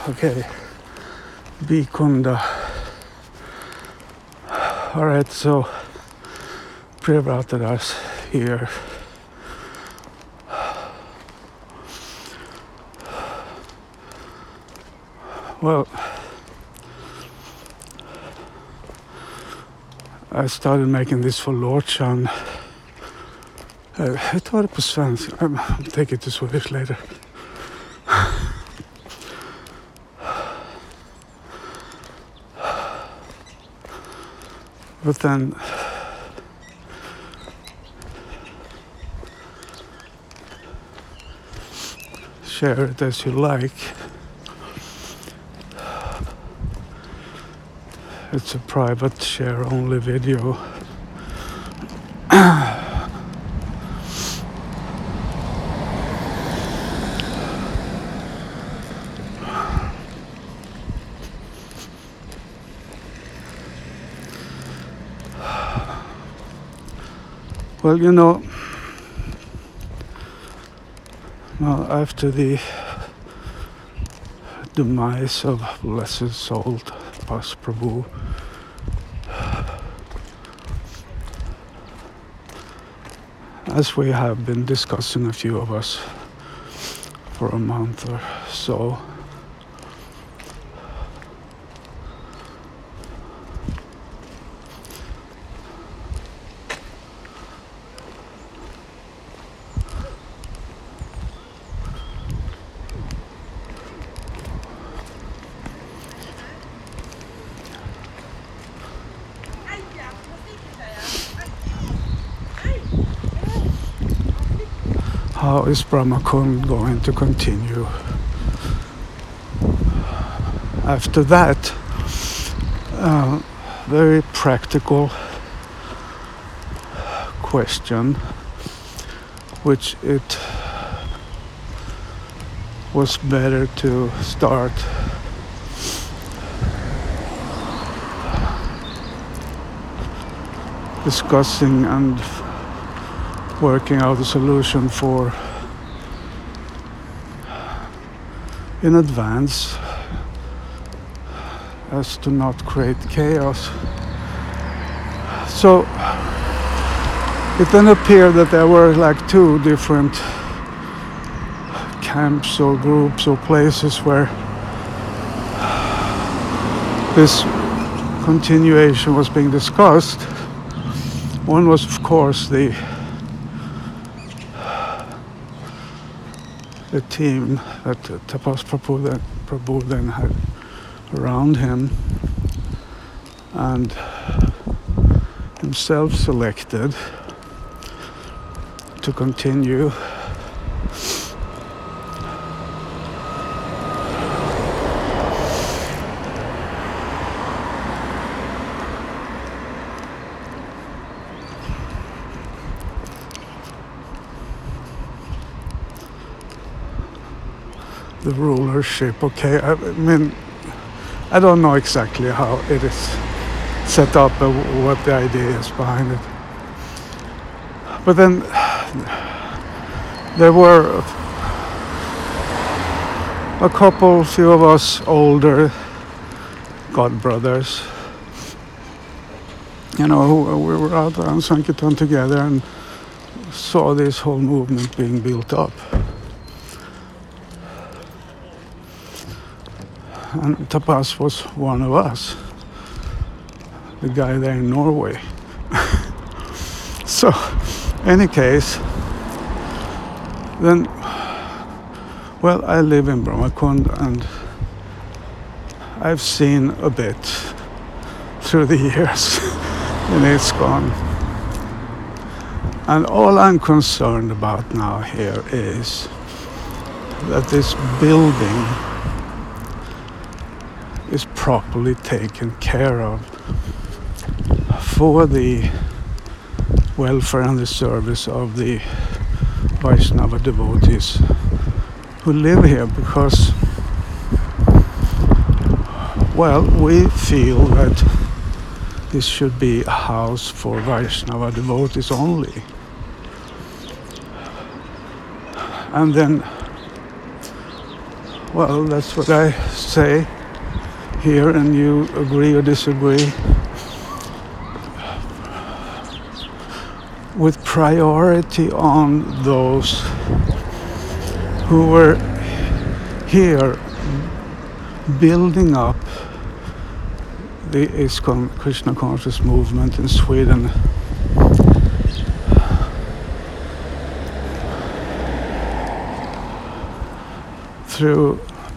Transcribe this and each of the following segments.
Okej, Bikunda. Alright, so pre-routed us here. Well, I started making this for Lortsan. Jag tar det på svenska. I'll take it to Swedish later. But then share it as you like. It's a private share only video. Well, you know, after the demise of Blessed Soul Tapas Prabhu, as we have been discussing, a few of us, for a month or so, how is Brahmakund going to continue? After that, very practical question, which it was better to start discussing and working out a solution for in advance, as to not create chaos. So it then appeared that there were like two different camps or groups or places where this continuation was being discussed. One was, of course, the team that Tapas Prabhu then had around him, and himself selected to continue. The rulership, okay, I mean, I don't know exactly how it is set up and what the idea is behind it. But then there were a few of us older godbrothers, you know, who we were out on Sankirtan together and saw this whole movement being built up. And Tapas was one of us, the guy there in Norway. So, any case, then, well, I live in Brahmakund and I've seen a bit through the years in ISKCON. And all I'm concerned about now here is that this building is properly taken care of for the welfare and the service of the Vaishnava devotees who live here, because, well, we feel that this should be a house for Vaishnava devotees only. And then Well, that's what I say here, and you agree or disagree. With priority on those who were here building up the ISKCON Krishna conscious movement in Sweden. Through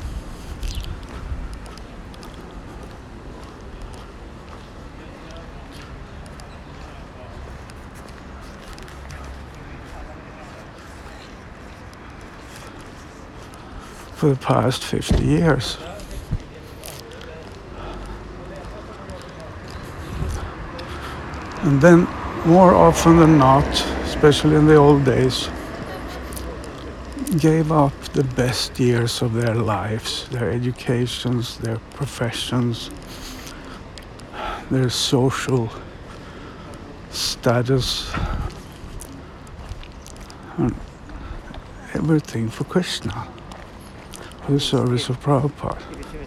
for the past 50 years. And then more often than not, especially in the old days, gave up the best years of their lives, their educations, their professions, their social status, and everything for Krishna, for the service of Prabhupada.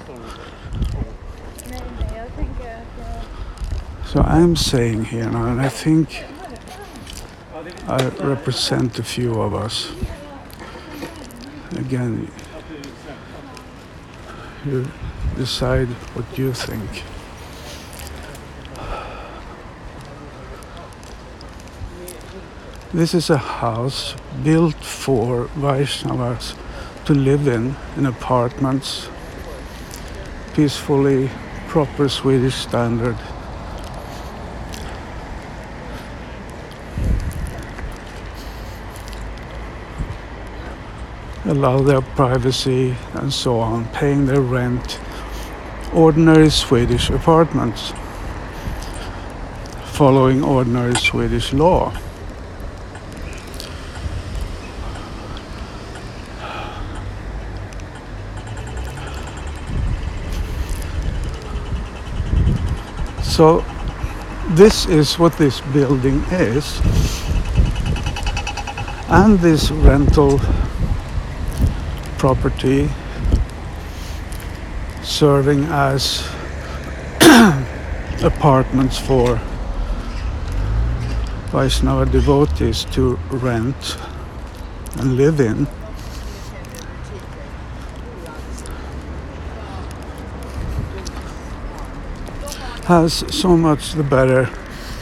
So I'm saying here now, and I think I represent a few of us. Again, you decide what you think. This is a house built for Vaishnavas to live in apartments, peacefully, proper Swedish standard. Allow their privacy and so on, paying their rent, ordinary Swedish apartments, following ordinary Swedish law. So this is what this building is, and this rental property serving as apartments for Vaishnava devotees to rent and live in. Has so much the better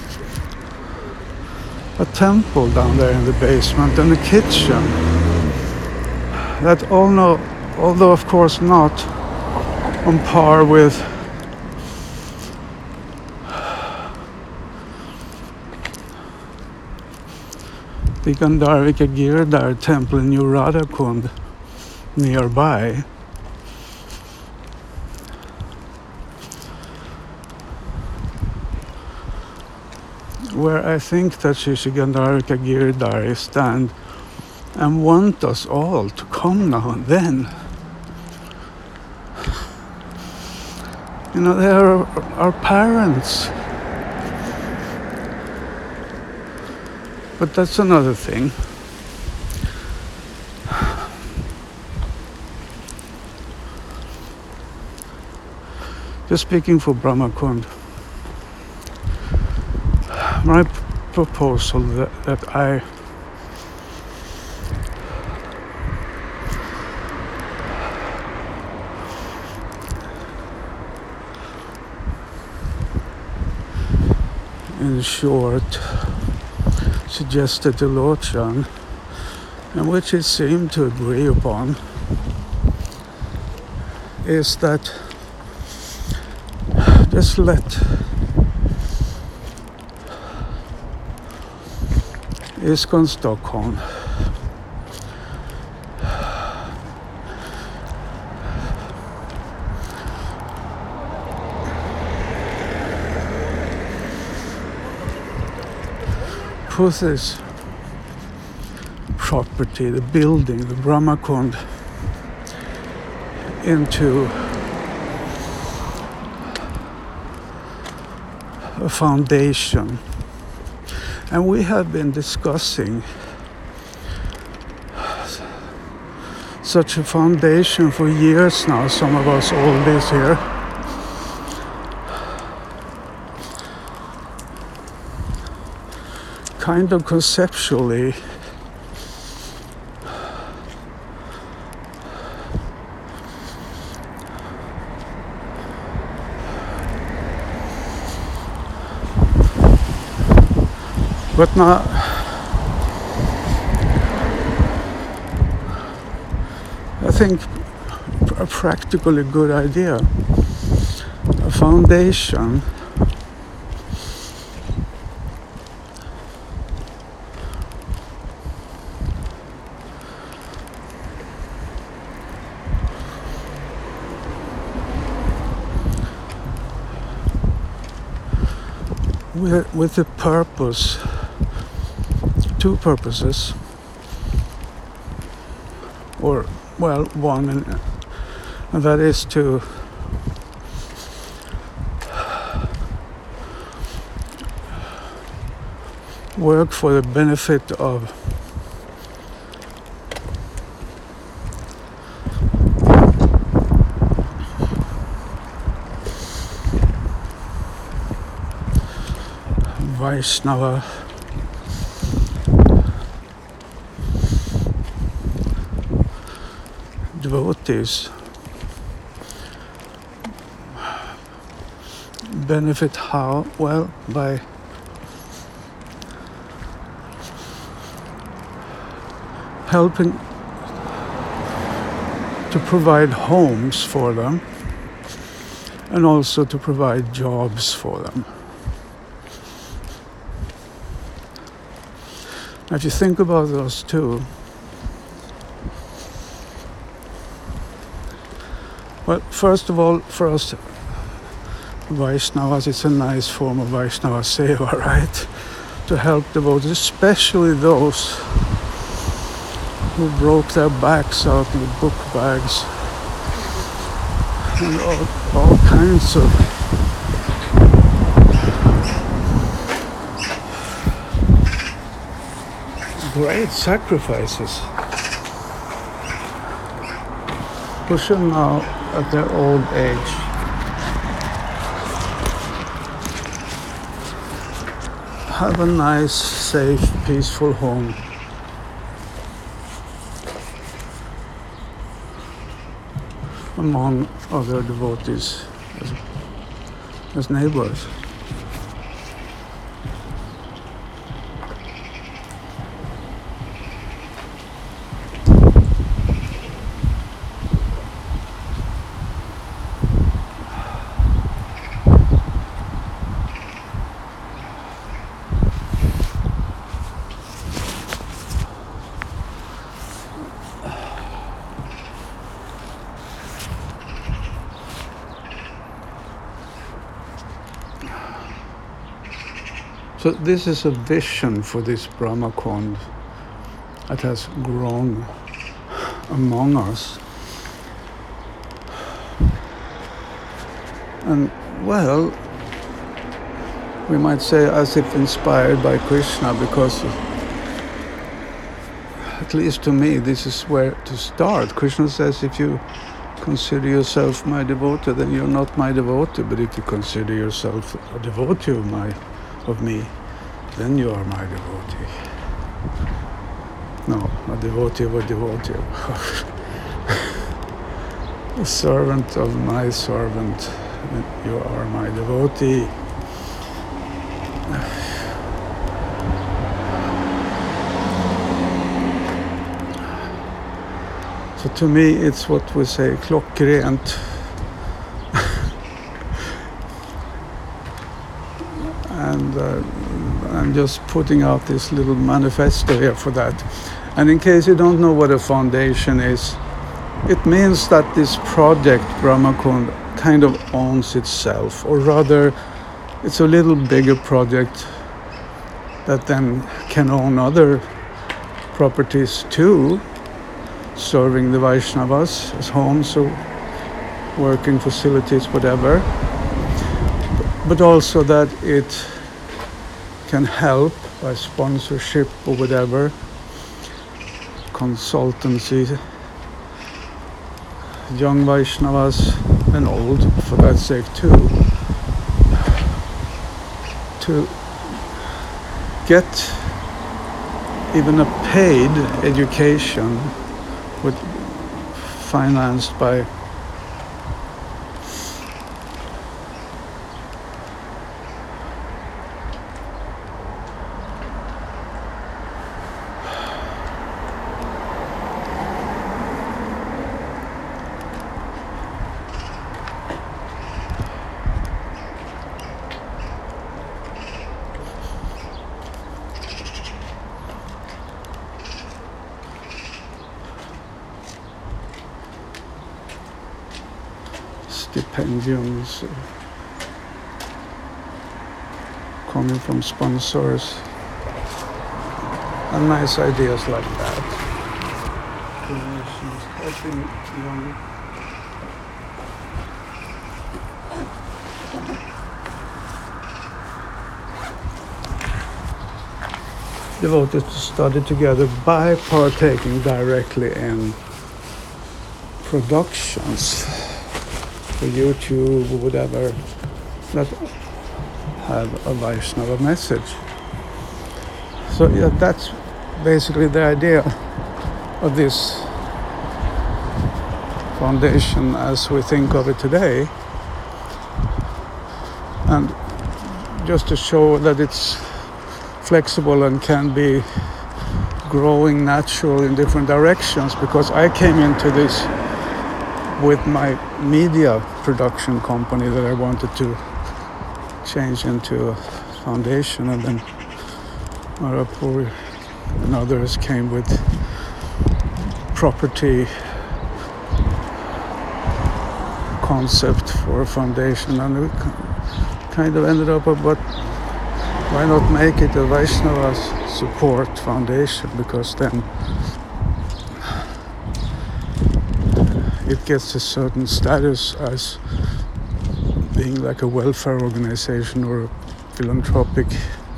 a temple down there in the basement and a kitchen that although of course not on par with the Gandharvika Giridhar temple in New Radhakund nearby, where I think that Shri Gandharvika Giridhar stand and want us all to come now and then. You know, they are our parents. But that's another thing. Just speaking for Brahmakund, my proposal that I in short suggested to Lochan, and which he seemed to agree upon, is that just let ISKCON Stockholm put this property, the building, the Brahmakund, into a foundation. And we have been discussing such a foundation for years now, some of us oldies here. Kind of conceptually but now I think a practically good idea, a foundation with the purpose, two purposes, or well, one, and that is to work for the benefit of Vaishnava devotees. Benefit how? Well, by helping to provide homes for them and also to provide jobs for them. If you think about those two, well, first of all, for us Vaishnavas, it's a nice form of Vaishnava Seva, right? To help devotees, especially those who broke their backs out with book bags and all kinds of great sacrifices. Push them now at their old age. Have a nice, safe, peaceful home. Among other devotees as neighbors. So this is a vision for this Brahma Kund that has grown among us. And well, we might say as if inspired by Krishna, because at least to me this is where to start. Krishna says, if you consider yourself my devotee, then you're not my devotee, but if you consider yourself a devotee of me, then you are my devotee. No, a devotee of a devotee. A servant of my servant, you are my devotee. So to me it's what we say, klockrent. And I'm just putting out this little manifesto here for that. And in case you don't know what a foundation is, it means that this project, Brahma Kund, kind of owns itself, or rather, it's a little bigger project that then can own other properties too, serving the Vaishnavas as homes or working facilities, whatever. But also that it can help by sponsorship or whatever, consultancy, young Vaishnavas and old, for that sake too, to get even a paid education with financed by stipendiums coming from sponsors and nice ideas like that. Donations helping young devoted to study together by partaking directly in productions for YouTube or whatever that have a Vaishnava message. So yeah, that's basically the idea of this foundation as we think of it today. And just to show that it's flexible and can be growing natural in different directions, because I came into this with my media production company that I wanted to change into a foundation, and then Marapur and others came with property concept for a foundation, and we kind of ended up about why not make it a Vaishnava support foundation, because then it gets a certain status as being like a welfare organization or a philanthropic,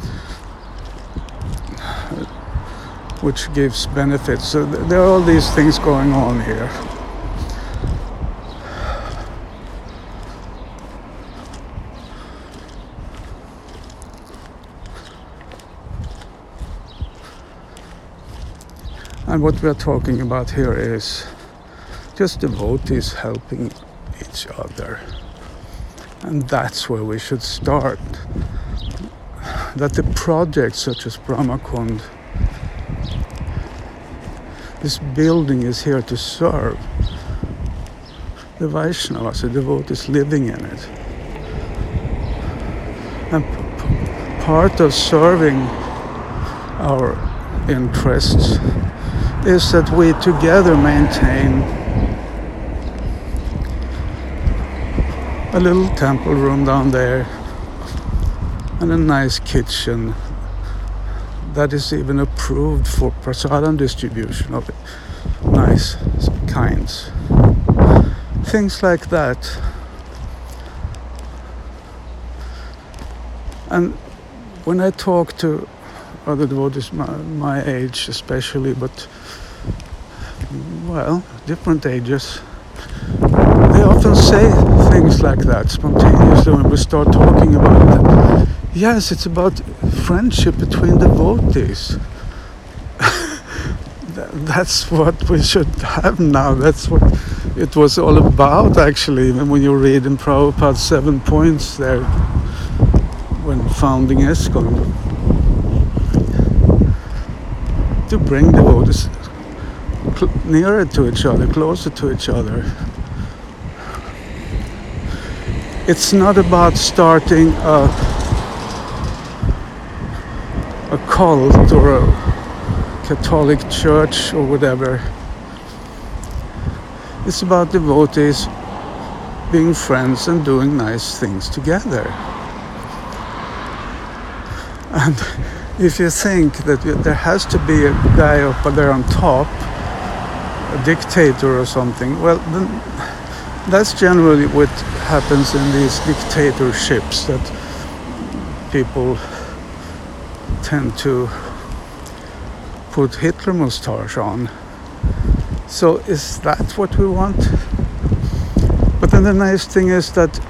which gives benefits. So there are all these things going on here. And what we are talking about here is just devotees helping each other. And that's where we should start. That the projects such as Brahmakund, this building is here to serve the Vaishnavas, the devotees living in it. And part of serving our interests is that we together maintain a little temple room down there and a nice kitchen that is even approved for prasadam distribution of nice kinds. Things like that. And when I talk to other devotees my age especially, but well, different ages, they often say things like that spontaneously when we start talking about it. Yes, it's about friendship between devotees. That's what we should have now. That's what it was all about, actually, when you read in Prabhupada's 7 points there when founding ISKCON. To bring devotees nearer to each other, closer to each other. It's not about starting a cult or a Catholic church or whatever. It's about devotees being friends and doing nice things together. And if you think that there has to be a guy up there on top, a dictator or something, well, then that's generally what happens in these dictatorships, that people tend to put Hitler mustache on. So is that what we want? And the nice thing is that,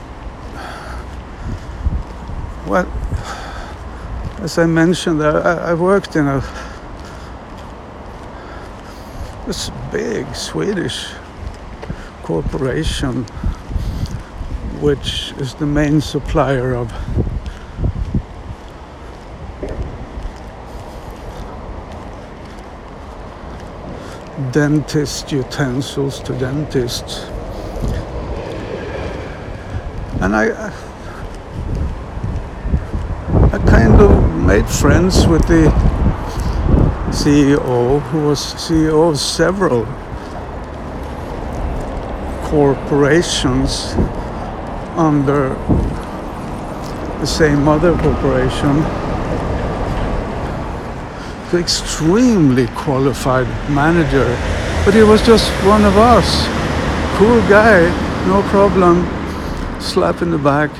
well, as I mentioned, I worked in this big Swedish corporation, which is the main supplier of dentist utensils to dentists. And I kind of made friends with the CEO, who was CEO of several corporations under the same mother corporation. The extremely qualified manager, but he was just one of us. Cool guy, no problem. Slap in the back.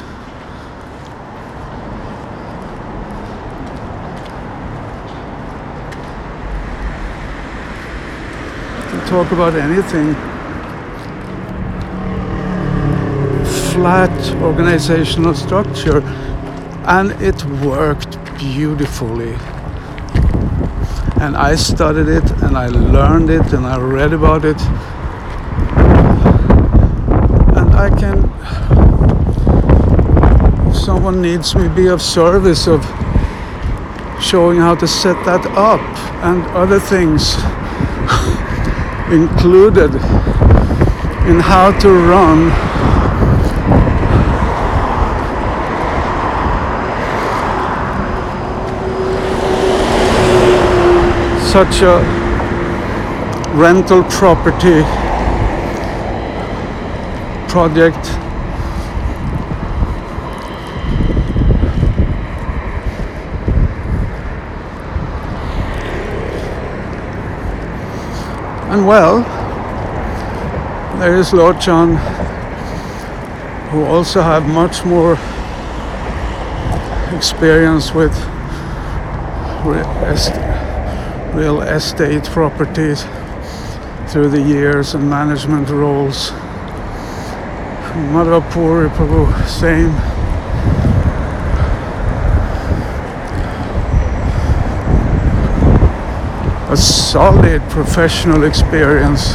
Talk about anything. Flat organizational structure, and it worked beautifully. And I studied it, and I learned it, and I read about it, and I can, if someone needs me, be of service of showing how to set that up and other things included in how to run such a rental property project. And well, there is Lochan, who also have much more experience with real estate properties through the years and management roles. Madhapur, Prabhu, same. A solid professional experience.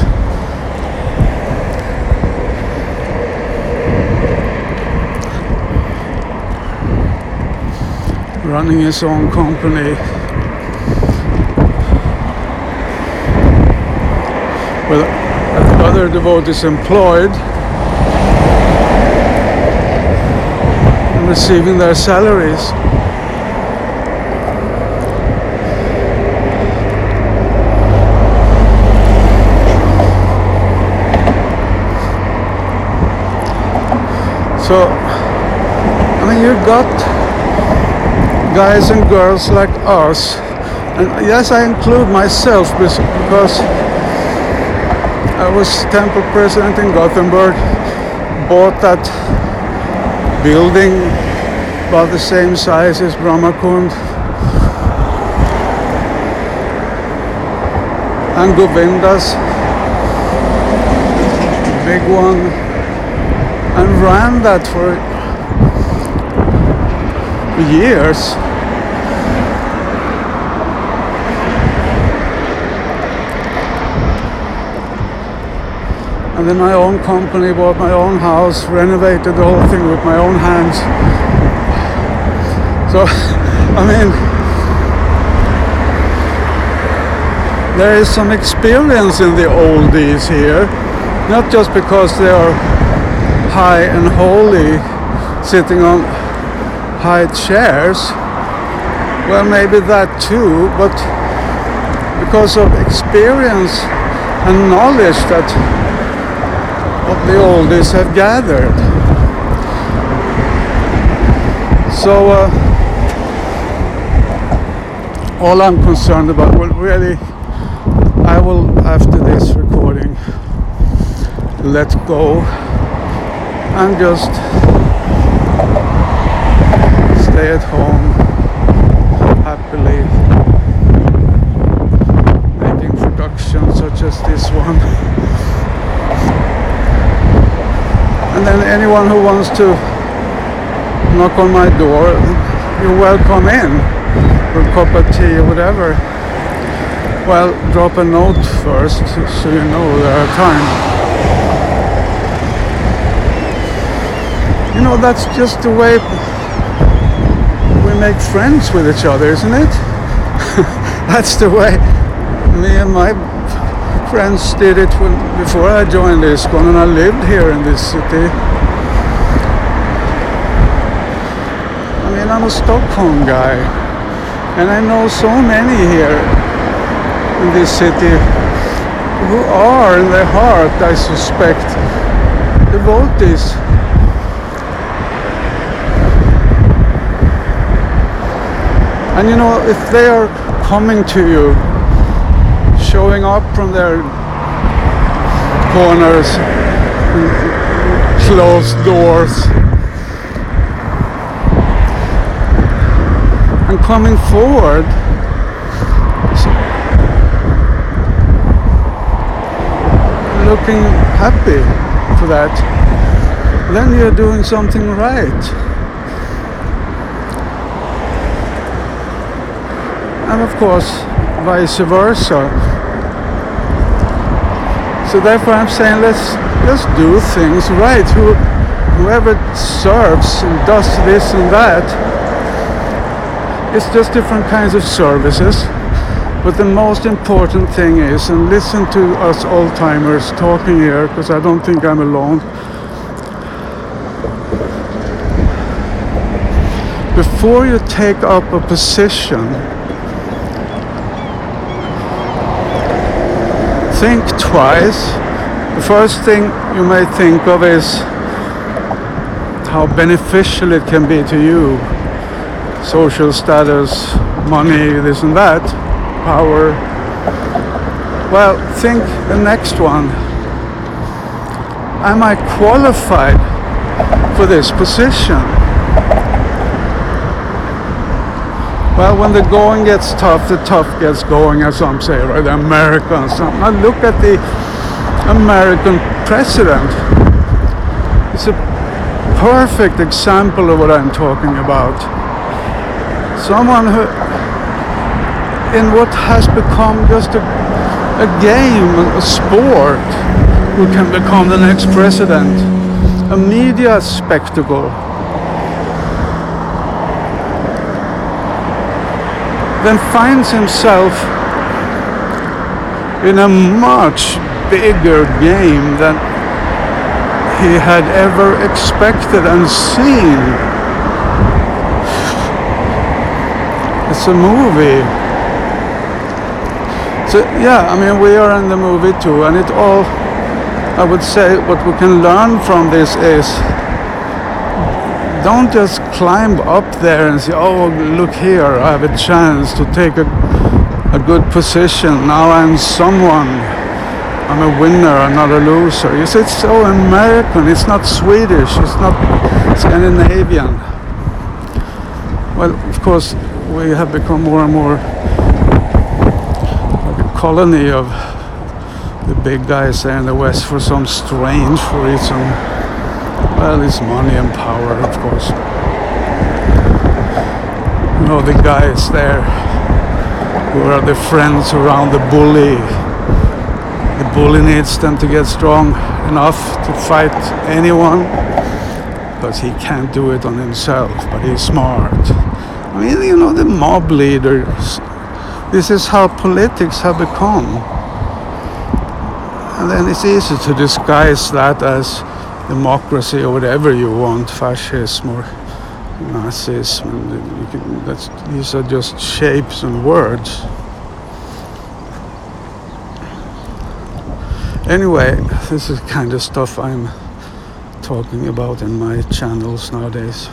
Running his own company. With other devotees employed and receiving their salaries. So, I mean, you got guys and girls like us, and yes, I include myself because I was temple president in Gothenburg, bought that building about the same size as Brahmakund, and Govinda's big one, and ran that for years. And then my own company, bought my own house, renovated the whole thing with my own hands. So, I mean, there is some experience in the oldies here, not just because they are high and holy, sitting on high chairs. Well, maybe that too, but because of experience and knowledge that of the oldies have gathered. So all I'm concerned about, well, really, I will, after this recording, let go and just stay at home happily, making productions such as this one. And then anyone who wants to knock on my door, you're welcome in for a cup of tea or whatever. Well, drop a note first so you know there are time. You know, that's just the way we make friends with each other, isn't it? That's the way me and my friends did it before I joined ISKCON, and I lived here in this city. I mean, I'm a Stockholm guy, and I know so many here in this city who are in their heart, I suspect, devotees. And you know, if they are coming to you, showing up from their corners, closed doors, and coming forward, looking happy for that, then you're doing something right. And of course, vice versa. So therefore I'm saying let's do things right. Whoever serves and does this and that, it's just different kinds of services. But the most important thing is, and listen to us old-timers talking here, because I don't think I'm alone. Before you take up a position, think twice. The first thing you may think of is how beneficial it can be to you. Social status, money, this and that, power. Well, think the next one. Am I qualified for this position? Well, when the going gets tough, the tough gets going, as some say, right? The Americans. Now look at the American president. It's a perfect example of what I'm talking about. Someone who, in what has become just a game, a sport, who can become the next president, a media spectacle, then finds himself in a much bigger game than he had ever expected and seen. It's a movie. So yeah, I mean, we are in the movie too, and it all, I would say, what we can learn from this is, don't just climb up there and say, oh, look here, I have a chance to take a good position. Now I'm someone. I'm a winner, I'm not a loser. You see, it's so American. It's not Swedish. It's not Scandinavian. Well, of course, we have become more and more like a colony of the big guys there in the West for some strange reason. Well, it's money and power, of course. You know, the guys there who are the friends around the bully. The bully needs them to get strong enough to fight anyone, but he can't do it on himself, but he's smart. I mean, you know, the mob leaders, this is how politics have become. And then it's easy to disguise that as democracy or whatever you want, fascism or Nazism. These are just shapes and words. Anyway, this is kind of stuff I'm talking about in my channels nowadays.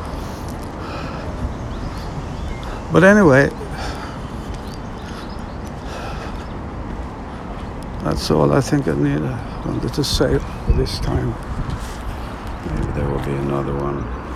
But anyway, that's all I think I wanted to say for this time. Maybe there will be another one.